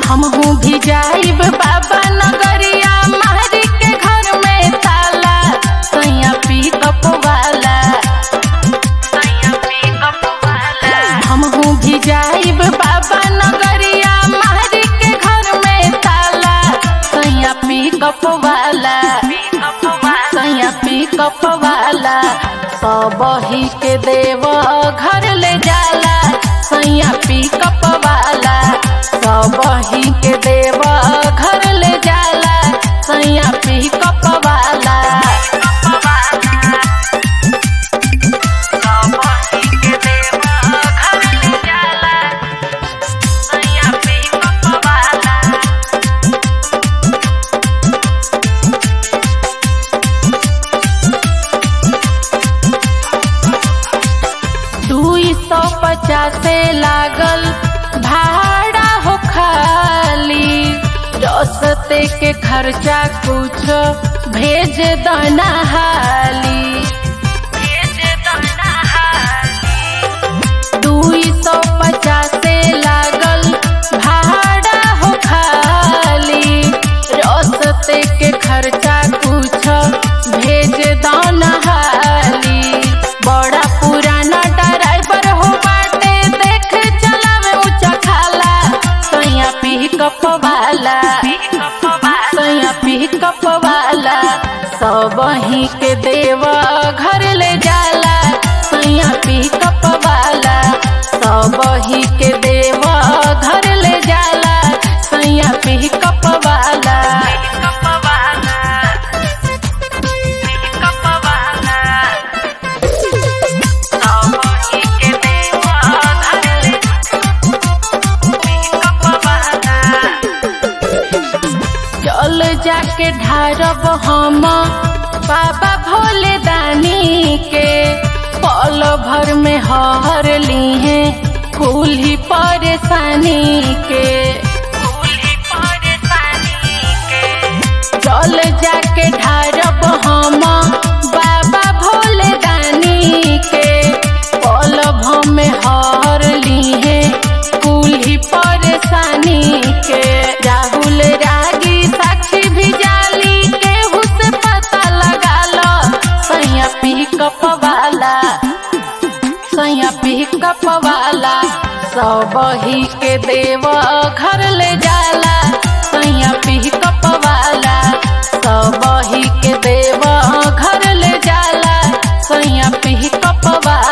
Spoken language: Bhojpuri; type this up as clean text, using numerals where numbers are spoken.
हमहू भी जाइब बाबा नगरिया, मारी के घर में ताला, सैया पिकअप वाला। हमहू भी जाइब बाबा नगरिया, मारी के घर में ताला, सैया पिकअप वाला। सैया पिकअप वाला सबही के देव घर ले जाला, सैया पिकअप वाला सबही के देव घर ले जाला, सैया पिकअप वाला। से लागल भाड़ा हो खाली, रस्ते के खर्चा कुछ भेज दना हाली। 250 से लागल भाड़ा हो खाली, रस्ते के खर्चा कुछ भेज दना हाली। बड़ा पुराना ड्राइवर हो बाटे, देख चलावे ऊंचा खाला, सैया पिकअप वाला। सैया पिकअप वाला सबही के देव घर ले जाला, सैया पिकअप वाला सबही के देव घर ले जाला, सैया पिकअप वाला। चल जाके ढारब हम बाबा भोले दानी के, पल भर में हर ली है कुल ही परेशानी के। चल जाके ढारब हम बाबा भोले दानी के, पल भर में हर ली है कुल ही परेशानी के। राहुल रागी साक्षी भी जाली, केहू से पता लगा लो, सैया पिकअप वाला। सैया पिकअप वाला सबही के देव घर ले जाला, सैया पिकअप वाला सबही के देव घर ले जाला, सैया पिकअप वाला।